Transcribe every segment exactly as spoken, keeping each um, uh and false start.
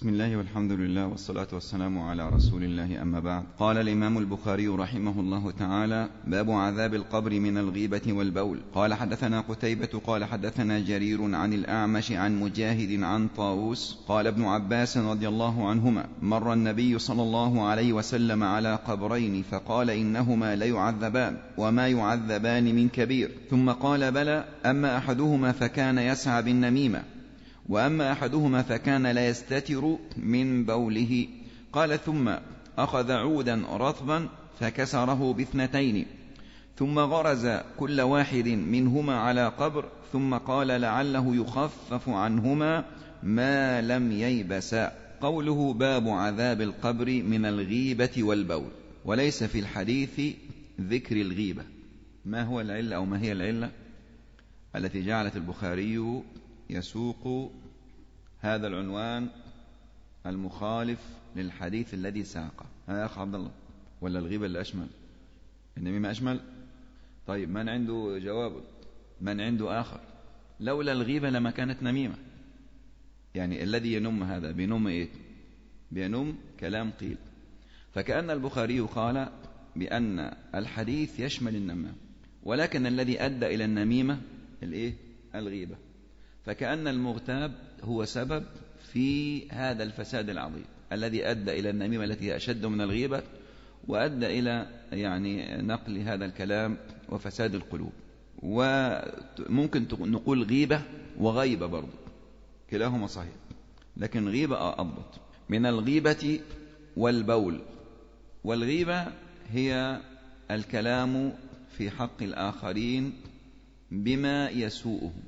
بسم الله والحمد لله والصلاة والسلام على رسول الله، أما بعد. قال الإمام البخاري رحمه الله تعالى: باب عذاب القبر من الغيبة والبول. قال حدثنا قتيبة قال حدثنا جرير عن الأعمش عن مجاهد عن طاووس قال ابن عباس رضي الله عنهما: مر النبي صلى الله عليه وسلم على قبرين فقال: إنهما ليعذبان وما يعذبان من كبير. ثم قال: بلى، أما أحدهما فكان يسعى بالنميمة، وأما أحدهما فكان لا يستتر من بوله. قال: ثم أخذ عودا رطبا فكسره باثنتين، ثم غرز كل واحد منهما على قبر، ثم قال: لعله يخفف عنهما ما لم ييبسا. قوله: باب عذاب القبر من الغيبة والبول، وليس في الحديث ذكر الغيبة. ما هو العلة أو ما هي العلة التي جعلت البخاري يسوق هذا العنوان المخالف للحديث الذي ساقه؟ ها يا أخ عبد الله، ولا الغيبة اللي أشمل؟ النميمة أشمل؟ طيب، من عنده جواب؟ من عنده آخر؟ لولا الغيبة لما كانت نميمة. يعني الذي ينم هذا بينم إيه؟ بينم كلام قيل. فكأن البخاري قال بأن الحديث يشمل النمام، ولكن الذي أدى إلى النميمة الإيه؟ الغيبة. فكأن المغتاب هو سبب في هذا الفساد العظيم الذي أدى إلى النميمة التي هي أشد من الغيبة، وأدى إلى يعني نقل هذا الكلام وفساد القلوب. وممكن نقول غيبة وغيبة برضو، كلاهما صحيح، لكن غيبة أضبط. من الغيبة والبول. والغيبة هي الكلام في حق الآخرين بما يسوءهم،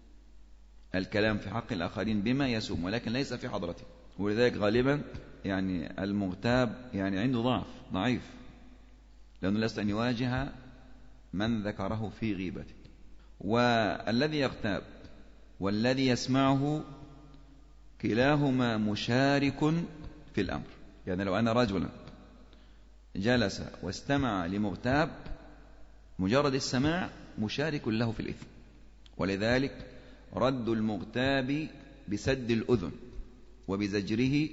الكلام في حق الآخرين بما يسوم، ولكن ليس في حضرته. ولذلك غالبا يعني المغتاب يعني عنده ضعف ضعيف، لأنه لست أن يواجه من ذكره في غيبته. والذي يغتاب والذي يسمعه كلاهما مشارك في الأمر. يعني لو أن رجلا جلس واستمع لمغتاب، مجرد السماع مشارك له في الإثم. ولذلك رد المغتاب بسد الأذن وبزجره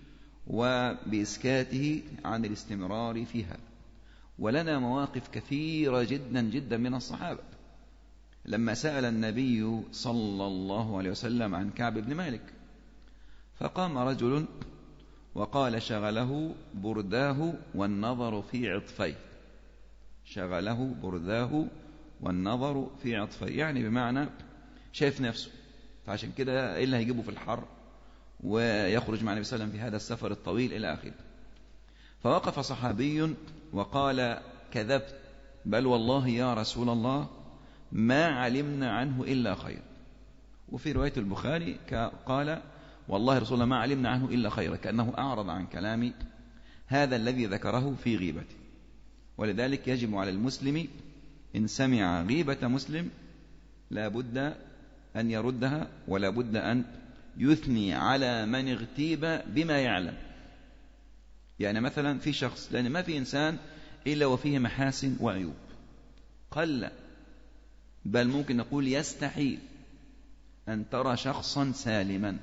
وبإسكاته عن الاستمرار في هذا. ولنا مواقف كثيرة جدا جدا من الصحابة. لما سأل النبي صلى الله عليه وسلم عن كعب بن مالك، فقام رجل وقال: شغله برداه والنظر في عطفيه. شغله برداه والنظر في عطفيه، يعني بمعنى شايف نفسه، فعشان كده إيه اللي هيجيبه في الحر ويخرج مع النبي صلى الله عليه وسلم في هذا السفر الطويل إلى آخره. فوقف صحابي وقال: كذبت، بل والله يا رسول الله ما علمنا عنه إلا خير. وفي رواية البخاري قال: والله رسول الله ما علمنا عنه إلا خير، كأنه أعرض عن كلام هذا الذي ذكره في غيبته. ولذلك يجب على المسلم إن سمع غيبة مسلم لا بد أن يردها، ولا بد أن يثني على من اغتيب بما يعلم. يعني مثلا في شخص، لأن ما في إنسان إلا وفيه محاسن وعيوب، قل بل ممكن نقول يستحيل أن ترى شخصا سالما.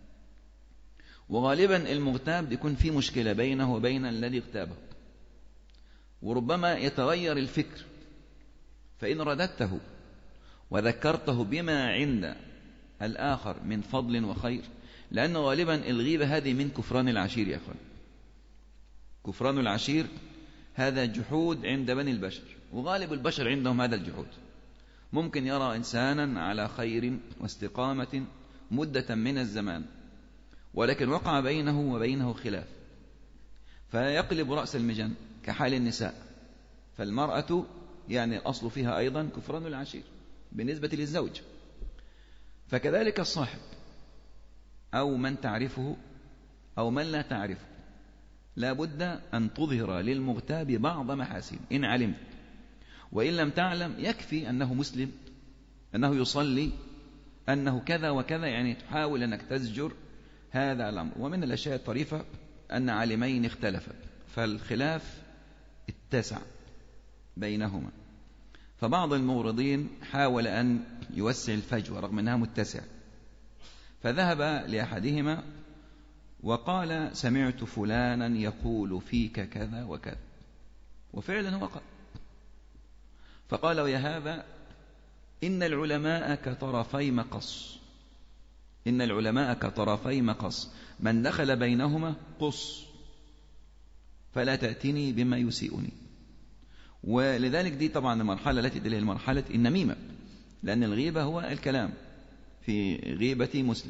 وغالبا المغتاب يكون في مشكلة بينه وبين الذي اغتابه، وربما يتغير الفكر. فإن رددته وذكرته بما عند الآخر من فضل وخير، لأن غالبا الغيبة هذه من كفران العشير يا أخوان. كفران العشير هذا جحود عند بني البشر، وغالب البشر عندهم هذا الجحود. ممكن يرى إنسانا على خير واستقامة مدة من الزمان، ولكن وقع بينه وبينه خلاف، فيقلب رأس المجن كحال النساء. فالمرأة يعني الأصل فيها أيضا كفران العشير بالنسبة للزوج. فكذلك الصاحب أو من تعرفه أو من لا تعرفه، لا بد أن تظهر للمغتاب بعض محاسن إن علمت. وإن لم تعلم يكفي أنه مسلم، أنه يصلي، أنه كذا وكذا، يعني تحاول أنك تزجر هذا الأمر. ومن الأشياء الطريفة أن عالمين اختلفا، فالخلاف اتسع بينهما، فبعض الموردين حاول أن يوسع الفجوة رغم أنها متسعة، فذهب لأحدهما وقال سمعت فلانا يقول فيك كذا وكذا، وفعلا هو قال. فقالوا يا هذا إن العلماء كطرفي مقص، إن العلماء كطرفي مقص، من دخل بينهما قص، فلا تأتني بما يسيئني. ولذلك دي طبعا المرحلة التي تلي المرحلة النميمة، لأن الغيبة هو الكلام في غيبة مسلم،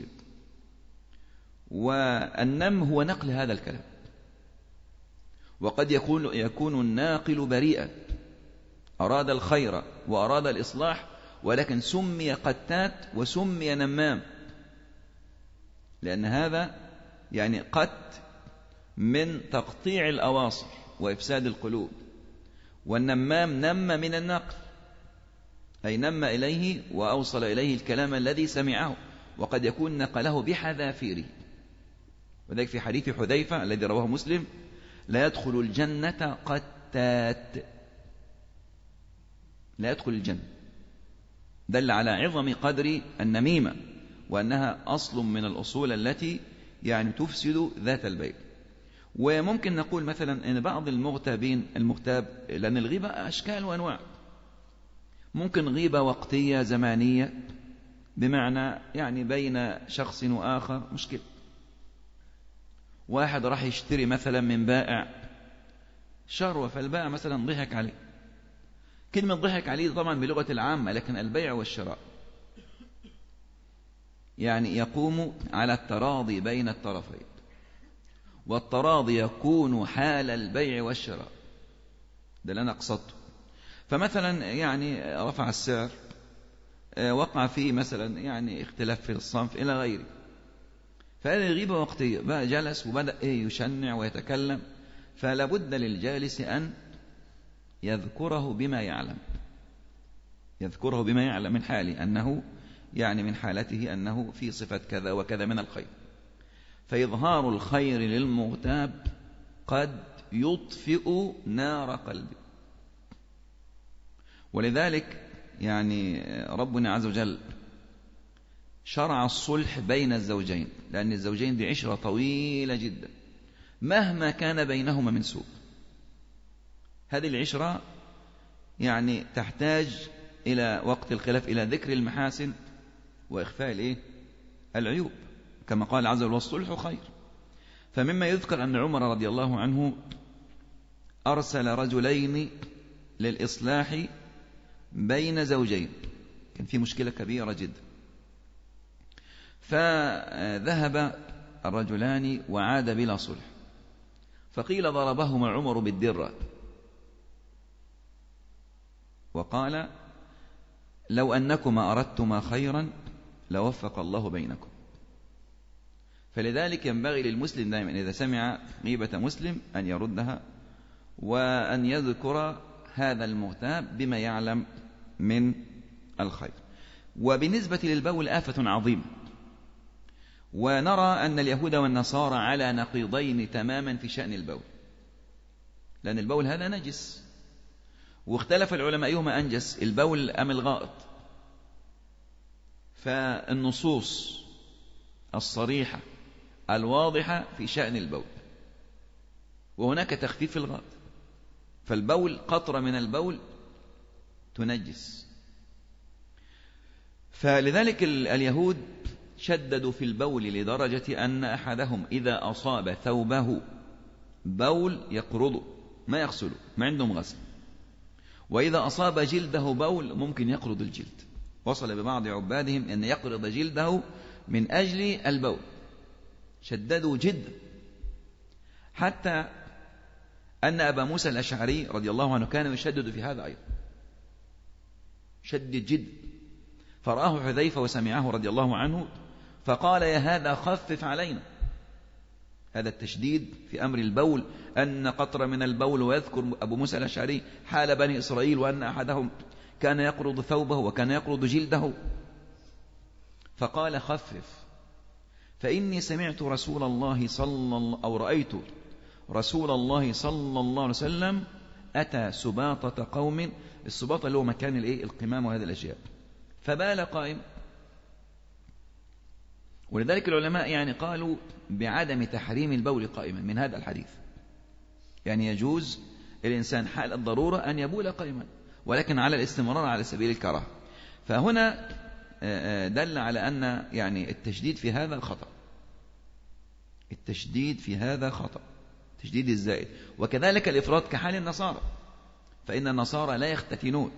والنم هو نقل هذا الكلام. وقد يكون يكون الناقل بريئا، أراد الخير وأراد الإصلاح، ولكن سمي قتات وسمي نمام، لأن هذا يعني قت من تقطيع الأواصر وإفساد القلوب، والنمام نم من النقل، أي نم إليه وأوصل إليه الكلام الذي سمعه، وقد يكون نقله بحذافيره. وذلك في حديث حذيفة الذي رواه مسلم: لا يدخل الجنة قتات، لا يدخل الجنة، دل على عظم قدر النميمة، وأنها أصل من الأصول التي يعني تفسد ذات البيت. وممكن نقول مثلا أن بعض المغتابين، المغتاب لأن الغيبة أشكال وأنواع، ممكن غيبة وقتية زمانية، بمعنى يعني بين شخص وآخر مشكلة، واحد راح يشتري مثلا من بائع شروة، فالبائع مثلا ضحك عليه. كلمة ضحك عليه طبعا بلغة العامة، لكن البيع والشراء يعني يقوم على التراضي بين الطرفين، والتراضي يكون حال البيع والشراء، ده اللي أنا قصدته. فمثلا يعني رفع السعر، وقع فيه مثلا يعني اختلاف في الصنف إلى غيره، فهذه غيبة وقتية، بقى جلس وبدأ يشنع ويتكلم، فلا بد للجالس أن يذكره بما يعلم، يذكره بما يعلم من حاله، أنه يعني من حالته أنه في صفة كذا وكذا من الخير. فإظهار الخير للمغتاب قد يطفئ نار قلبه. ولذلك يعني ربنا عز وجل شرع الصلح بين الزوجين، لأن الزوجين دي عشرة طويلة جدا مهما كان بينهما من سوء. هذه العشرة يعني تحتاج إلى وقت الخلاف إلى ذكر المحاسن وإخفاء الإيه؟ العيوب، كما قال عز وجل: والصلح خير. فمما يذكر أن عمر رضي الله عنه أرسل رجلين للإصلاح بين زوجين، كان في مشكلة كبيرة جدا، فذهب الرجلان وعاد بلا صلح، فقيل ضربهما عمر بالدرة وقال: لو أنكما أردتما خيرا لوفق الله بينكم. فلذلك ينبغي للمسلم دائما إذا سمع غيبة مسلم أن يردها، وأن يذكر هذا المغتاب بما يعلم من الخير. وبالنسبة للبول آفة عظيمة، ونرى أن اليهود والنصارى على نقيضين تماما في شأن البول، لأن البول هذا نجس، واختلف العلماء أيهما أنجس، البول أم الغائط. فالنصوص الصريحة الواضحة في شأن البول، وهناك تخفيف في الغائط، فالبول قطرة من البول تنجس. فلذلك اليهود شددوا في البول لدرجة أن أحدهم إذا أصاب ثوبه بول يقرضه، ما يغسله، ما عندهم غسل، وإذا أصاب جلده بول ممكن يقرض الجلد. وصل ببعض عبادهم أن يقرض جلده من أجل البول، شددوا جدا، حتى أن أبا موسى الأشعري رضي الله عنه كان يشدد في هذا أيضا، شدد جدا. فرآه حذيفة وسمعه رضي الله عنه، فقال: يا هذا خفف علينا. هذا التشديد في أمر البول، أن قطر من البول. ويذكر أبو موسى الأشعري حال بني إسرائيل، وأن أحدهم كان يقرض ثوبه وكان يقرض جلده، فقال: خفف، فإني سمعت رسول الله صلى الله أو رأيت رسول الله صلى الله عليه وسلم أتى سباطة قوم، السباطة اللي هو مكان القمام وهذه الأشياء، فبال قائم، ولذلك العلماء يعني قالوا بعدم تحريم البول قائما من هذا الحديث، يعني يجوز الإنسان حال الضرورة أن يبول قائما، ولكن على الاستمرار على سبيل الكراهة. فهنا دل على أن يعني التشديد في هذا خطأ، التشديد في هذا خطأ، تشديد الزائد. وكذلك الإفراط كحال النصارى، فإن النصارى لا يختتنون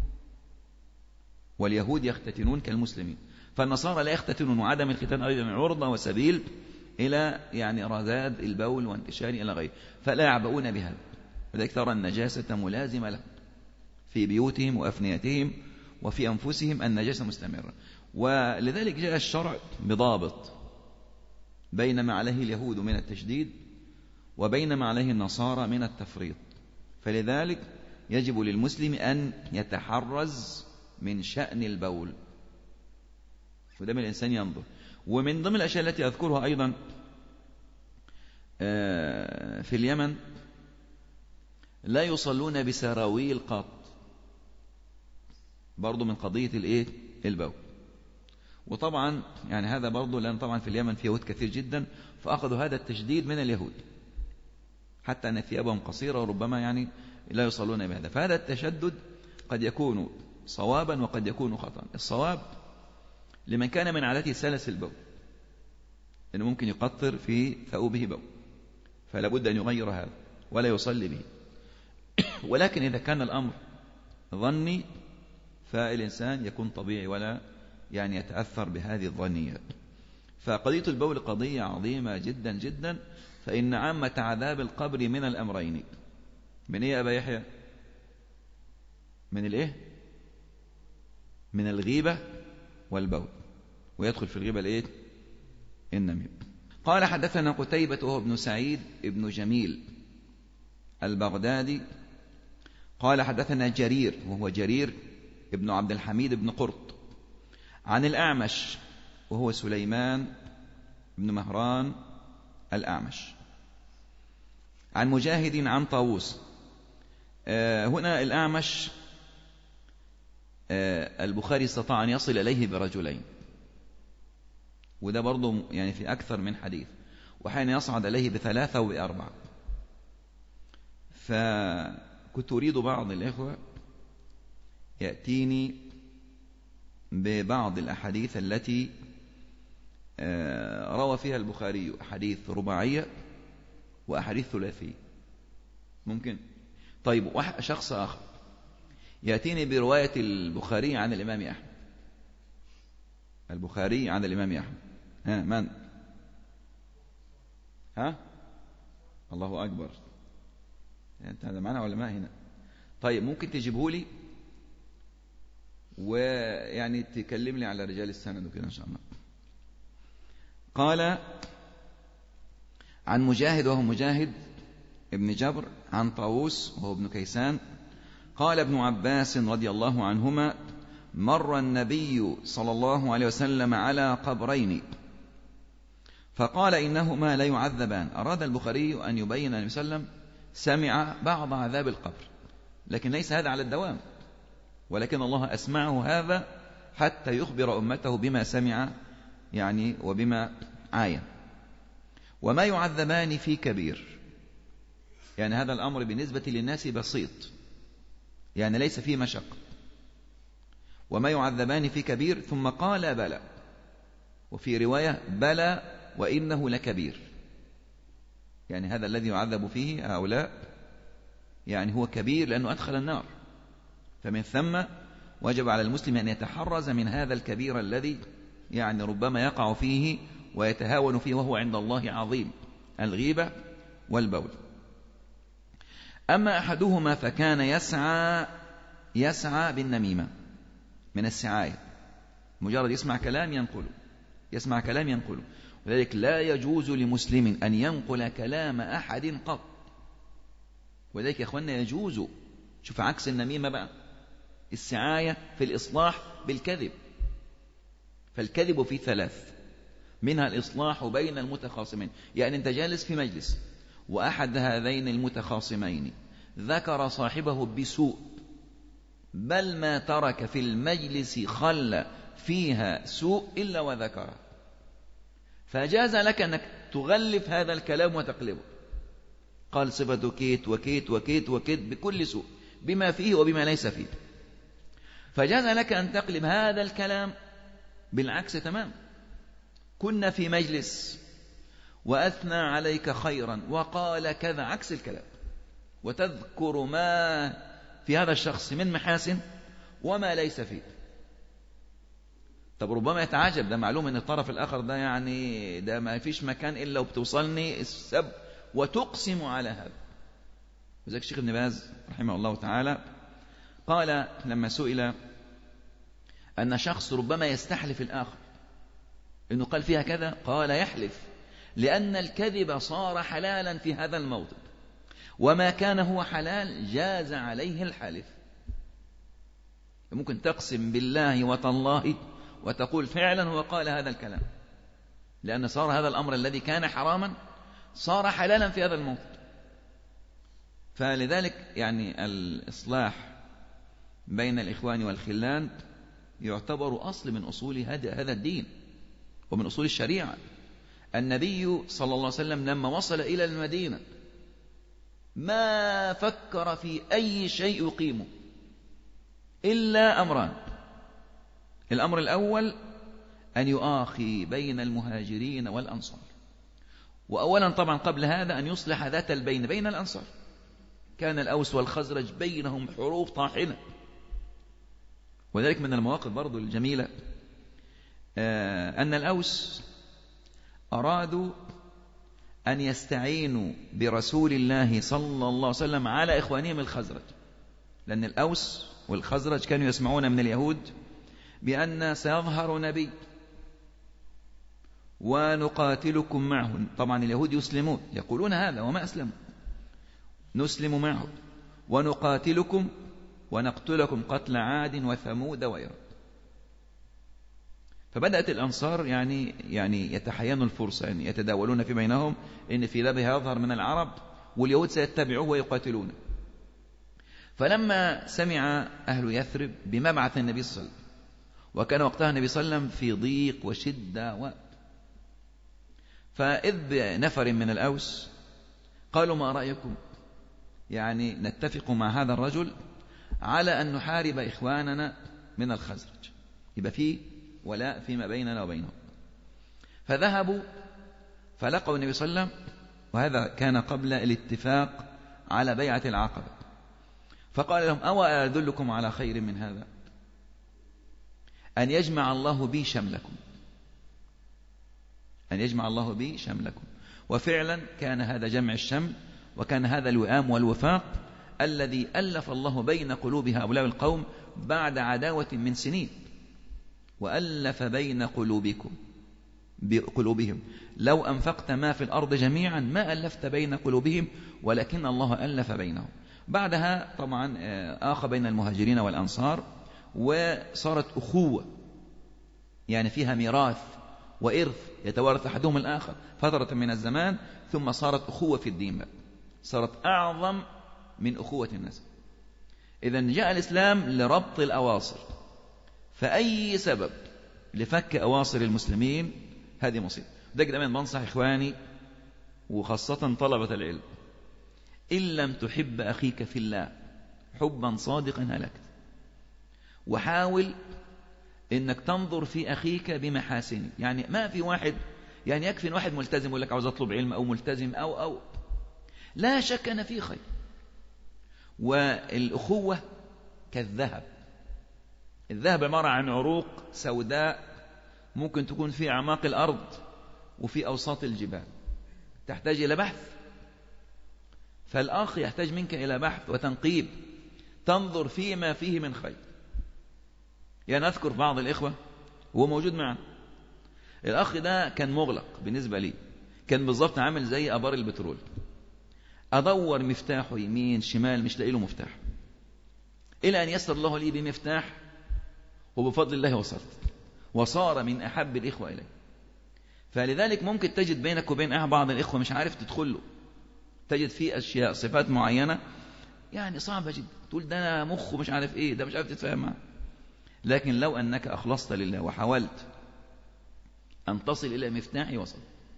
واليهود يختتنون كالمسلمين، فالنصارى لا يختتنون، وعدم الختان أيضا عرضة وسبيل إلى يعني رذاذ البول وانتشار إلى غيره، فلا يعبؤون بهذا. لذلك ترى النجاسة ملازمة لهم في بيوتهم وأفنيتهم وفي أنفسهم، النجاسة مستمرة. ولذلك جاء الشرع بضابط بين ما عليه اليهود من التشديد وبين ما عليه النصارى من التفريط. فلذلك يجب للمسلم أن يتحرز من شأن البول، وده من الإنسان ينظر. ومن ضمن الأشياء التي أذكرها أيضا في اليمن لا يصلون بسراويل قط، برضو من قضية الإيه؟ البول. وطبعا يعني هذا برضو لأن طبعا في اليمن في يهود كثير جدا، فأخذوا هذا التشديد من اليهود، حتى أن ثيابهم قصيرة وربما يعني لا يصلون بهذا. فهذا التشدد قد يكون صوابا وقد يكون خطأ. الصواب لمن كان من عادته سلس البول، لأنه ممكن يقطر في ثوبه بول، فلا بد أن يغير هذا ولا يصلي به. ولكن إذا كان الأمر ظني فالإنسان يكون طبيعي ولا يعني يتأثر بهذه الظنيات. فقضية البول قضية عظيمة جدا جدا، فإن عامة عذاب القبر من الأمرين. من إيه يا أبا يحيى؟ من الإيه؟ من الغيبة والبول، ويدخل في الغيبة الإيه؟ النميم. قال حدثنا قتيبة وهو ابن سعيد ابن جميل البغدادي قال حدثنا جرير وهو جرير ابن عبد الحميد بن قرط عن الأعمش وهو سليمان بن مهران الأعمش عن مجاهد عن طاووس. آه هنا الأعمش آه البخاري استطاع أن يصل إليه برجلين، وده برضو يعني في أكثر من حديث، وحين يصعد إليه بثلاثة وبأربعة. فكنت أريد بعض الإخوة يأتيني ببعض الأحاديث التي روى فيها البخاري أحاديث رباعية وأحاديث ثلاثية. ممكن؟ طيب شخص آخر يأتيني برواية البخاري عن الإمام أحمد، البخاري عن الإمام أحمد. ها من؟ ها؟ الله أكبر، أنت هذا معنا علماء هنا. طيب ممكن تجيبه لي ويعني تكلم لي على رجال السند وكده إن شاء الله. قال عن مجاهد وهو مجاهد ابن جبر عن طاووس وهو ابن كيسان قال ابن عباس رضي الله عنهما مر النبي صلى الله عليه وسلم على قبرين فقال إنهما لا يعذبان. أراد البخاري أن يبين النبي صلى الله عليه وسلم سمع بعض عذاب القبر، لكن ليس هذا على الدوام، ولكن الله أسمعه هذا حتى يخبر أمته بما سمع يعني وبما عاين. وما يعذبان في كبير، يعني هذا الأمر بالنسبة للناس بسيط، يعني ليس فيه مشقة. وما يعذبان في كبير، ثم قال بلى، وفي رواية بلى وإنه لكبير، يعني هذا الذي يعذب فيه هؤلاء يعني هو كبير لأنه أدخل النار. فمن ثم وجب على المسلم أن يتحرز من هذا الكبير الذي يعني ربما يقع فيه ويتهاون فيه وهو عند الله عظيم، الغيبة والبول. أما أحدهما فكان يسعى يسعى بالنميمة، من السعاية، مجرد يسمع كلام ينقله، يسمع كلام ينقله. ولذلك لا يجوز لمسلم أن ينقل كلام أحد قط. ولذلك يا أخوانا يجوز، شوف عكس النميمة بقى، السعاية في الإصلاح بالكذب. فالكذب في ثلاث، منها الإصلاح بين المتخاصمين، يعني أنت جالس في مجلس وأحد هذين المتخاصمين ذكر صاحبه بسوء، بل ما ترك في المجلس خل فيها سوء إلا وذكره، فجاز لك أنك تغلف هذا الكلام وتقلبه. قال صفة كيت وكيت وكيت وكيت بكل سوء بما فيه وبما ليس فيه، فجاز لك أن تقلب هذا الكلام بالعكس تمام. كنا في مجلس وأثنى عليك خيرا وقال كذا عكس الكلام، وتذكر ما في هذا الشخص من محاسن وما ليس فيه. طب ربما يتعجب، ده معلوم أن الطرف الآخر ده يعني ده ما فيش مكان إلا وبتوصلني السب، وتقسم على هذا. وذلك الشيخ ابن باز رحمه الله تعالى قال لما سئل أن شخص ربما يستحلف الآخر إنه قال فيها كذا، قال يحلف لأن الكذب صار حلالا في هذا الموطن، وما كان هو حلال جاز عليه الحلف. ممكن تقسم بالله وتالله وتقول فعلا هو قال هذا الكلام، لأن صار هذا الأمر الذي كان حراما صار حلالا في هذا الموطن. فلذلك يعني الإصلاح بين الإخوان والخلان يعتبر أصل من أصول هذا الدين ومن أصول الشريعة. النبي صلى الله عليه وسلم لما وصل إلى المدينة ما فكر في أي شيء يقيمه إلا أمران. الأمر الأول أن يؤاخي بين المهاجرين والأنصار، وأولا طبعا قبل هذا أن يصلح ذات البين بين الأنصار. كان الأوس والخزرج بينهم حروب طاحنة. وذلك من المواقف برضو الجميلة أن الأوس أرادوا أن يستعينوا برسول الله صلى الله عليه وسلم على إخوانهم الخزرج، لأن الأوس والخزرج كانوا يسمعون من اليهود بأن سيظهر نبي ونقاتلكم معه. طبعا اليهود يسلمون يقولون هذا وما أسلموا، نسلم معه ونقاتلكم ونقتلكم قتل عاد وثمود وإرم. فبدأت الأنصار يعني يعني يتحينوا الفرصة، يعني يتداولون في بينهم إن في ذبه يظهر من العرب واليهود سيتبعوه ويقاتلونه. فلما سمع أهل يثرب بمبعث النبي صلى الله عليه وسلم، وكان وقتها النبي صلى الله عليه وسلم في ضيق وشدة و... فإذ بنفر من الأوس قالوا ما رأيكم يعني نتفق مع هذا الرجل على أن نحارب إخواننا من الخزرج، يبقى فيه ولاء فيما بيننا وبينهم. فذهبوا فلقوا النبي صلى الله عليه وسلم، وهذا كان قبل الاتفاق على بيعة العقبة. فقال لهم أو أدلكم على خير من هذا، أن يجمع الله بي شملكم، أن يجمع الله بي شملكم. وفعلا كان هذا جمع الشمل، وكان هذا الوئام والوفاق الذي ألف الله بين قلوب هؤلاء القوم بعد عداوة من سنين. وألف بين قلوبكم بقلوبهم لو أنفقت ما في الأرض جميعا ما ألفت بين قلوبهم ولكن الله ألف بينهم. بعدها طبعا آخى بين المهاجرين والأنصار، وصارت أخوة يعني فيها ميراث وإرث يتوارث أحدهم الآخر فترة من الزمان، ثم صارت أخوة في الدين بقى، صارت أعظم من أخوة الناس. إذن جاء الإسلام لربط الأواصر، فأي سبب لفك أواصر المسلمين هذه مصيبة. ده كده من بنصح إخواني وخاصة طلبة العلم، إن لم تحب أخيك في الله حبا صادقا هلكت. وحاول إنك تنظر في أخيك بمحاسنه. يعني ما في واحد يعني يكفي إن واحد ملتزم يقول لك عاوز أطلب علم أو ملتزم أو أو لا شك أن فيه خير. والأخوة كالذهب، الذهب عبارة عن عروق سوداء ممكن تكون في أعماق الأرض وفي أوساط الجبال، تحتاج إلى بحث. فالأخ يحتاج منك إلى بحث وتنقيب، تنظر فيما فيه من خير. يعني أذكر بعض الإخوة وهو موجود معنا، الأخ ده كان مغلق بالنسبة لي، كان بالضبط عامل زي أبار البترول، أدور مفتاحه يمين شمال مش لاقي له مفتاح، إلى أن يسر الله لي بمفتاح، وبفضل الله وصلت وصار من أحب الإخوة إليه. فلذلك ممكن تجد بينك وبين بعض الإخوة مش عارف تدخله، تجد فيه أشياء صفات معينة يعني صعبة جدا، تقول ده أنا مخه مش عارف إيه، ده مش عارف تتفاهم معه. لكن لو أنك أخلصت لله وحاولت أن تصل إلى مفتاح وصل.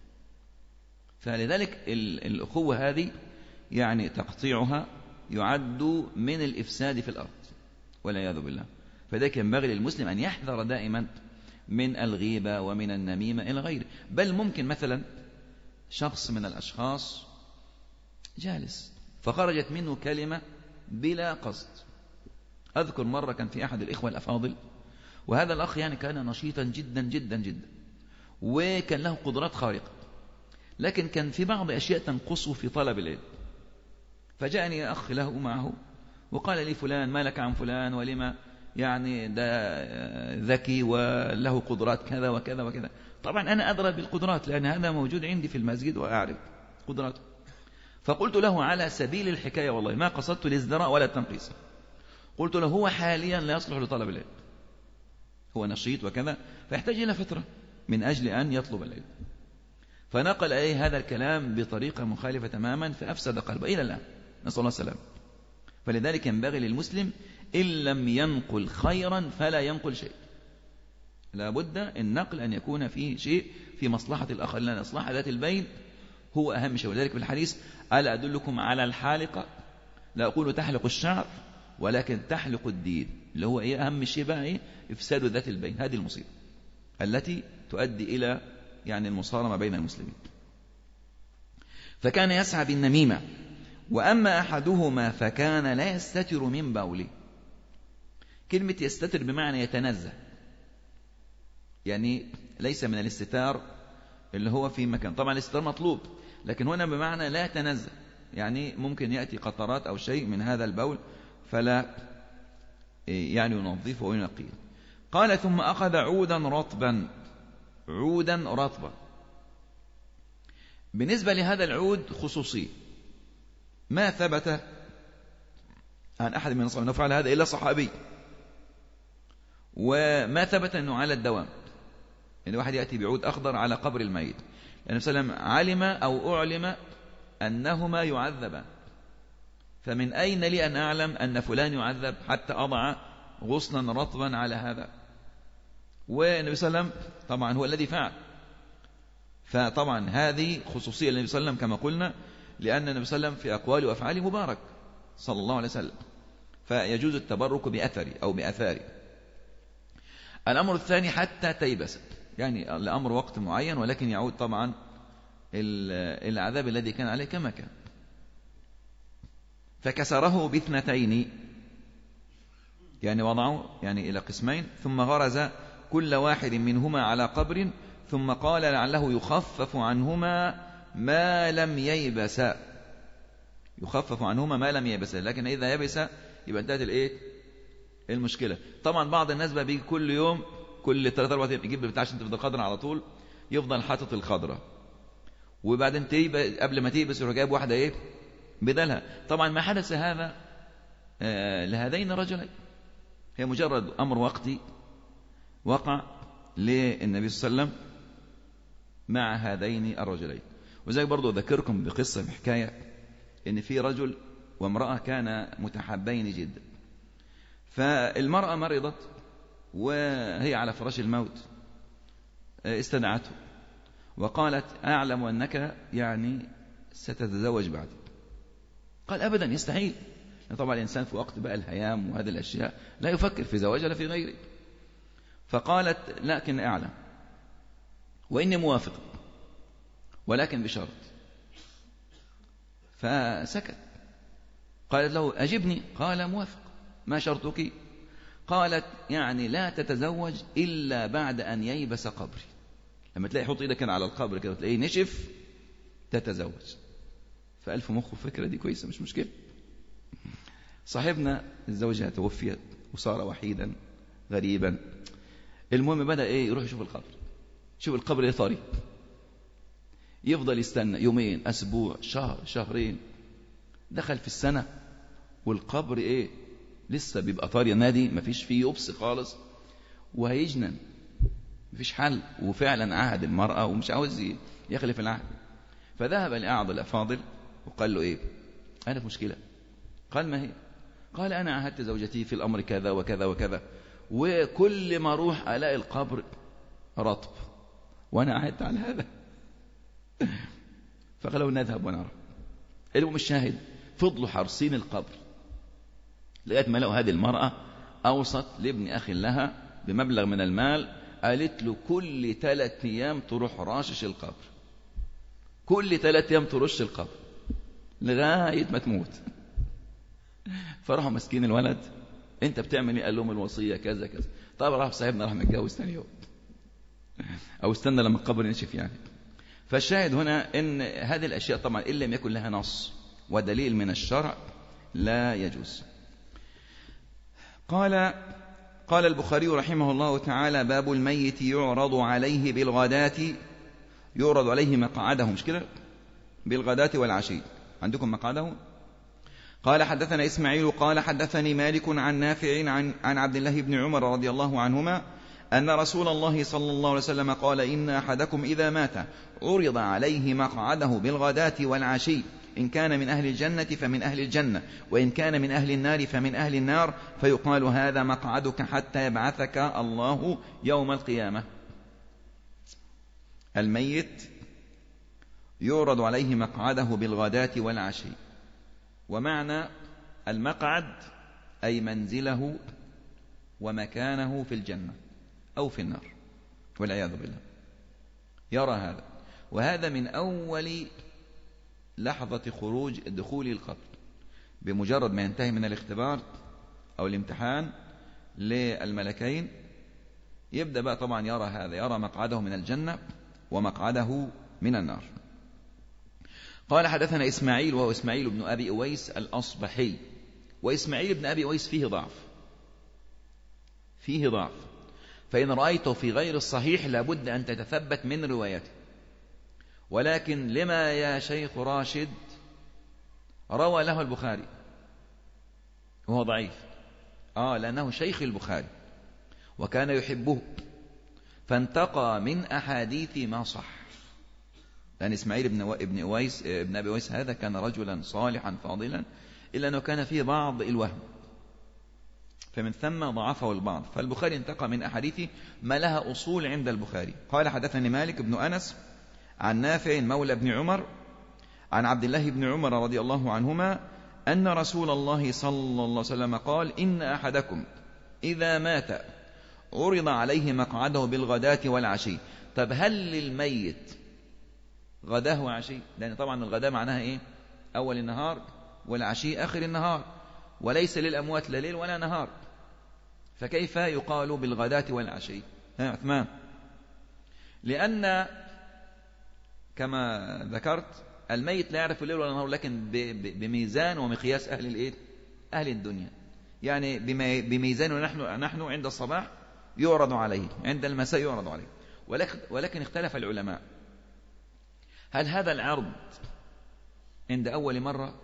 فلذلك الأخوة هذه يعني تقطيعها يعد من الإفساد في الأرض والعياذ بالله. فذلك ينبغي للمسلم أن يحذر دائما من الغيبة ومن النميمة إلى غيره. بل ممكن مثلا شخص من الأشخاص جالس فخرجت منه كلمة بلا قصد. أذكر مرة كان في أحد الإخوة الأفاضل، وهذا الأخ يعني كان نشيطا جدا جدا جدا وكان له قدرات خارقة، لكن كان في بعض أشياء تنقصه في طلب العلم. فجاءني أخ له معه وقال لي فلان ما لك عن فلان ولما يعني ده ذكي وله قدرات كذا وكذا وكذا. طبعا أنا أدرى بالقدرات لأن هذا موجود عندي في المسجد وأعرف قدراته. فقلت له على سبيل الحكاية والله ما قصدت الازدراء ولا التنقيص، قلت له هو حاليا لا يصلح لطلب العلم، هو نشيط وكذا فيحتاج إلى فترة من أجل أن يطلب العلم. فنقل عليه هذا الكلام بطريقة مخالفة تماما فأفسد قلبه إلى الآن، نسأل الله السلام. فلذلك ينبغي للمسلم إن لم ينقل خيرا فلا ينقل شيء، لا بد النقل أن يكون فيه شيء في مصلحة الآخر، لأن إصلاح ذات البين هو أهم شيء. ولذلك في الحديث ألا أدلكم على الحالقة، لا أقول تحلق الشعر ولكن تحلق الدين، اللي هو إيه أهم شيء بقى إيه إفساد ذات البين. هذه المصيبة التي تؤدي إلى يعني المصارمة بين المسلمين. فكان يسعى بالنميمة، وأما أحدهما فكان لا يستتر من بوله. كلمة يستتر بمعنى يتنزه، يعني ليس من الاستتار اللي هو في مكان، طبعا الاستتار مطلوب، لكن هنا بمعنى لا يتنزه، يعني ممكن يأتي قطرات أو شيء من هذا البول فلا يعني ينظفه وينقيه. قال ثم أخذ عودا رطبا، عودا رطبا. بالنسبة لهذا العود خصوصي، ما ثبت عن أحد من الصحابة أنه فعل هذا إلا صحابي، وما ثبت أنه على الدوام، يعني واحد يأتي بعود أخضر على قبر الميت. يعني صلى الله عليه وسلم علم أو أعلم أنهما يعذبان، فمن أين لي أن أعلم أن فلان يعذب حتى أضع غصنا رطبا على هذا؟ والنبي صلى الله عليه وسلم طبعا هو الذي فعل. فطبعا هذه خصوصية للنبي صلى الله عليه وسلم كما قلنا، لأن النبي صلى الله عليه وسلم في أقواله وأفعاله مبارك صلى الله عليه وسلم، فيجوز التبرك بأثري أو بأثاري. الأمر الثاني حتى تيبس، يعني الأمر وقت معين، ولكن يعود طبعا العذاب الذي كان عليه كما كان. فكسره باثنتين، يعني وضعه يعني إلى قسمين، ثم غرز كل واحد منهما على قبر، ثم قال لعله يخفف عنهما ما لم ييبس، يخفف عنهما ما لم ييبس، لكن إذا يبس يبقى انتهت الايه المشكلة. طبعا بعض الناس بقى بيجي كل يوم كل ثلاث أربع أيام يجيب بتاع عشان تفضل خضرا على طول، يفضل حاطط الخضرة، وبعدين تيبس قبل ما تيبس يروح جايب واحدة ايه بدلها. طبعا ما حدث هذا آه لهذين الرجلين، هي مجرد أمر وقتي وقع للنبي صلى الله عليه وسلم مع هذين الرجلين. وزي برضو ذكركم بقصة بحكاية إن في رجل وامرأة كان متحابين جدا، فالمرأة مرضت وهي على فراش الموت، استدعته وقالت أعلم أنك يعني ستتزوج بعدي. قال أبدا يستحيل، طبعا الإنسان في وقت بقى الهيام وهذه الأشياء لا يفكر في زواج ولا في غيره. فقالت لكن أعلم وإني موافق ولكن بشرط. فسكت. قالت له أجبني، قال موافق، ما شرطك؟ قالت يعني لا تتزوج إلا بعد أن ييبس قبري، لما تلاقي حط إيدك على القبر كده تلاقيه نشف تتزوج. فألف مخه فكرة دي كويسة مش مشكلة. صاحبنا الزوجة توفيت وصار وحيدا غريبا، المهم بدأ إيه يروح يشوف القبر، شوف القبر طري، يفضل يستنى يومين أسبوع شهر شهرين، دخل في السنة والقبر إيه لسه بيبقى طاري نادي، مفيش فيه يبس خالص، وهيجنن مفيش حل. وفعلا عهد المرأة ومش عاوز يخلف العهد. فذهب لأعض الأفاضل وقال له إيه أنا في مشكلة. قال ما هي؟ قال أنا عهدت زوجتي في الأمر كذا وكذا وكذا، وكل ما أروح ألاقي القبر رطب وأنا عهدت على هذا. فقالوا نذهب ونرى. المهم الشاهد فضلوا حارسين القبر لغاية ما لقوا هذه المرأة أوصت لابن أخ لها بمبلغ من المال، قالت له كل ثلاث أيام تروح راشش القبر، كل ثلاث أيام ترش القبر لغاية ما تموت. فراحوا مسكين الولد، أنت بتعمل إيه؟ قال لهم الوصية كذا كذا. طب راح صاحبنا راح متجوز ثاني يوم، أو استنى لما القبر ينشف يعني. فالشاهد هنا إن هذه الأشياء طبعا إن لم يكن لها نص ودليل من الشرع لا يجوز. قال قال البخاري رحمه الله تعالى: باب الميت يعرض عليه بالغداة، يعرض عليه مقعده، مش كده؟ بالغداة والعشي. عندكم مقعده؟ قال حدثنا إسماعيل قال حدثني مالك عن نافع عن, عن عبد الله بن عمر رضي الله عنهما أن رسول الله صلى الله عليه وسلم قال: إن أحدكم إذا مات عرض عليه مقعده بالغداة والعشي، إن كان من أهل الجنة فمن أهل الجنة، وإن كان من أهل النار فمن أهل النار، فيقال: هذا مقعدك حتى يبعثك الله يوم القيامة. الميت يعرض عليه مقعده بالغداة والعشي. ومعنى المقعد أي منزله ومكانه في الجنة أو في النار والعياذ بالله، يرى هذا. وهذا من أول لحظة خروج دخول القبر، بمجرد ما ينتهي من الاختبار أو الامتحان للملكين يبدأ بقى طبعا يرى هذا، يرى مقعده من الجنة ومقعده من النار. قال حدثنا إسماعيل وهو إسماعيل بن أبي أويس الأصبحي. وإسماعيل بن أبي أويس فيه ضعف، فيه ضعف، فإن رأيته في غير الصحيح لابد أن تتثبت من روايته. ولكن لما يا شيخ راشد روى له البخاري وهو ضعيف، آه لأنه شيخ البخاري وكان يحبه، فانتقى من أحاديث ما صح. لأن إسماعيل بن ابن أويس ابن أبي أويس هذا كان رجلا صالحا فاضلا، إلا أنه كان فيه بعض الوهم، فمن ثم ضعفه البعض. فالبخاري انتقى من أحاديث ما لها أصول عند البخاري. قال حدثني مالك بن أنس عن نافع مولى بن عمر عن عبد الله بن عمر رضي الله عنهما أن رسول الله صلى الله عليه وسلم قال: إن أحدكم إذا مات عرض عليه مقعده بالغداة والعشي. طب هل للميت غداه وعشي؟ لأن طبعا الغداء معناها إيه؟ أول النهار، والعشي آخر النهار، وليس للأموات لا ليل ولا نهار، فكيف يقال بالغداة والعشي؟ ها عثمان؟ لأن كما ذكرت الميت لا يعرف الليل ولا النهار، لكن بميزان ومقياس أهل الإيه؟ أهل الدنيا. يعني بميزان نحن نحن عند الصباح يعرض عليه، عند المساء يعرض عليه. ولكن, ولكن اختلف العلماء، هل هذا العرض عند أول مرة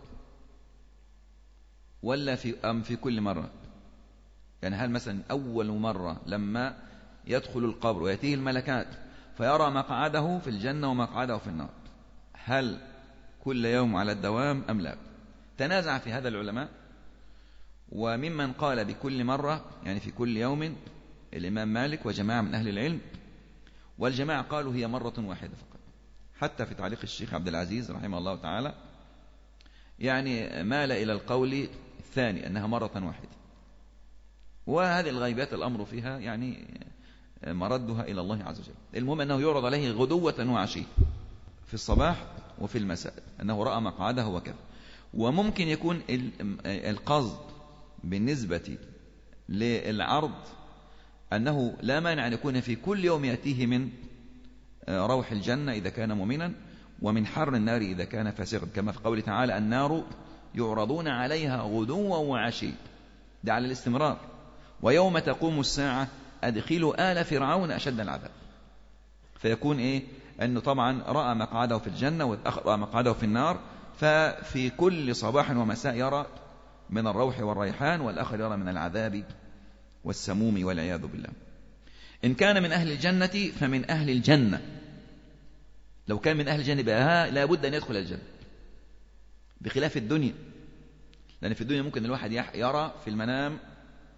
ولا في أم في كل مرة؟ يعني هل مثلا أول مرة لما يدخل القبر ويأتيه الملكات فيرى مقعده في الجنة ومقعده في النار، هل كل يوم على الدوام أم لا؟ تنازع في هذا العلماء. وممن قال بكل مرة يعني في كل يوم الإمام مالك وجماعة من أهل العلم، والجماعة قالوا هي مرة واحدة فقط. حتى في تعليق الشيخ عبد العزيز رحمه الله تعالى يعني مال إلى القول الثاني أنها مرة واحدة. وهذه الغيبات الأمر فيها يعني مردها إلى الله عز وجل. المهم أنه يعرض عليه غدوة وعشي، في الصباح وفي المساء، أنه رأى مقعده وكذا. وممكن يكون القصد بالنسبة للعرض أنه لا مانع أن يكون في كل يوم يأتيه من روح الجنة إذا كان مؤمنا، ومن حر النار إذا كان فاسقا، كما في قوله تعالى: النار يعرضون عليها غدوا وعشي، ده على الاستمرار. ويوم تقوم الساعة أدخلوا آل فرعون أشد العذاب. فيكون إيه؟ أنه طبعا رأى مقعده في الجنة والآخر رأى مقعده في النار، ففي كل صباح ومساء يرى من الروح والريحان، والآخر يرى من العذاب والسموم والعياذ بالله. إن كان من أهل الجنة فمن أهل الجنة. لو كان من أهل الجنة بقى لا بد أن يدخل الجنة، بخلاف الدنيا. لأن في الدنيا ممكن الواحد يرى في المنام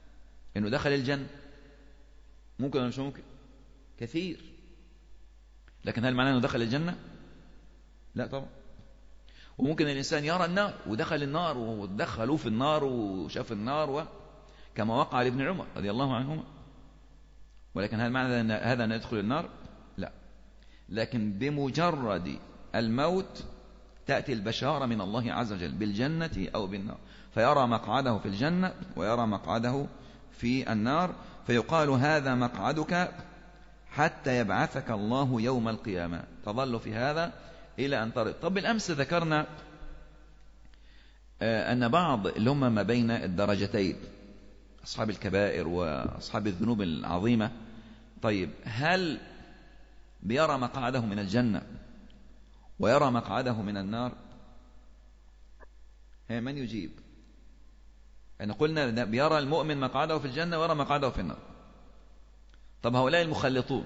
أنه دخل الجنة، ممكن ولا مش ممكن؟ كثير. لكن هل معناه أنه دخل الجنة؟ لا طبعا. وممكن الإنسان يرى النار ودخل النار ودخلوه في النار وشاف النار و... كما وقع لابن عمر رضي الله عنهما. ولكن هل معنى أن هذا أن يدخل النار؟ لا. لكن بمجرد الموت تأتي البشارة من الله عز وجل بالجنة أو بالنار، فيرى مقعده في الجنة ويرى مقعده في النار، فيقال هذا مقعدك حتى يبعثك الله يوم القيامة، تظل في هذا إلى أن ترى. طب بالأمس ذكرنا أن بعض اللي هم ما بين الدرجتين أصحاب الكبائر وأصحاب الذنوب العظيمة، طيب هل بيرى مقعده من الجنة ويرى مقعده من النار؟ من يجيب؟ يعني قلنا بيرى المؤمن مقعده في الجنة ويرى مقعده في النار. طب هؤلاء المخلطون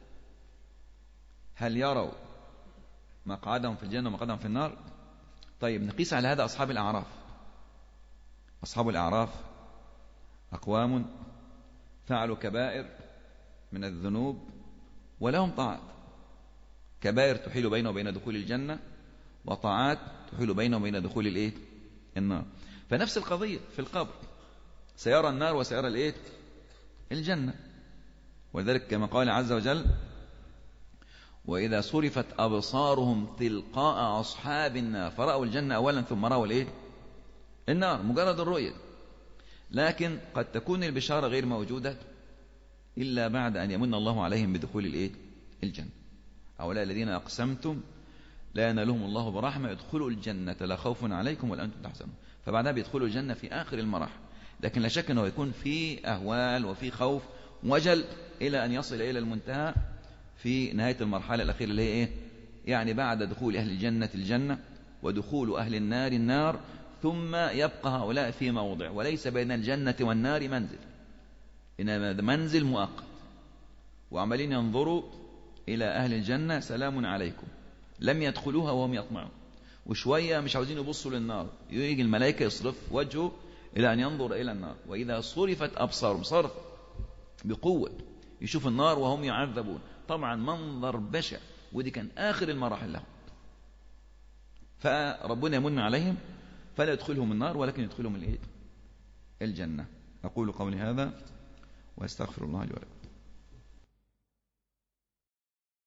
هل يروا مقعدهم في الجنة ومقعدهم في النار؟ طيب نقيس على هذا أصحاب الأعراف. أصحاب الأعراف أقوام فعلوا كبائر من الذنوب ولهم طاعات، كبائر تحيل بينه وبين دخول الجنة، وطاعات تحيل بينه وبين دخول الإيه؟ النار. فنفس القضية في القبر، سيرى النار وسيرى الإيه؟ الجنة. ولذلك كما قال عز وجل وإذا صرفت أبصارهم تلقاء أصحاب النار فرأوا الجنة أولا ثم رأوا الإيه؟ النار، مجرد الرؤية. لكن قد تكون البشارة غير موجودة إلا بعد أن يمن الله عليهم بدخول الإيه؟ الجنة. أولا الذين أقسمتم لا ينالهم الله برحمة يدخلوا الجنة لا خوف عليكم ولا أنتم تحزنون. فبعدها بيدخلوا الجنة في آخر المراحل، لكن لا شك أنه يكون في أهوال وفي خوف وجل إلى أن يصل إلى المنتهى في نهاية المرحلة الأخيرة اللي هي إيه؟ يعني بعد دخول أهل الجنة الجنة ودخول أهل النار النار، ثم يبقى هؤلاء في موضع وليس بين الجنة والنار منزل، إنما منزل مؤقت، وعمالين ينظروا إلى أهل الجنة سلام عليكم، لم يدخلوها وهم يطمعون، وشوية مش عاوزين يبصوا للنار، يجي الملائكة يصرف وجهه إلى أن ينظر إلى النار. وإذا صرفت أبصارهم، صرف بقوة، يشوف النار وهم يعذبون، طبعا منظر بشع، ودي كان آخر المراحل لهم. فربنا يمن عليهم فلا يدخلهم النار ولكن يدخلهم الجنة. أقول قولي هذا وأستغفر الله لي ولكم.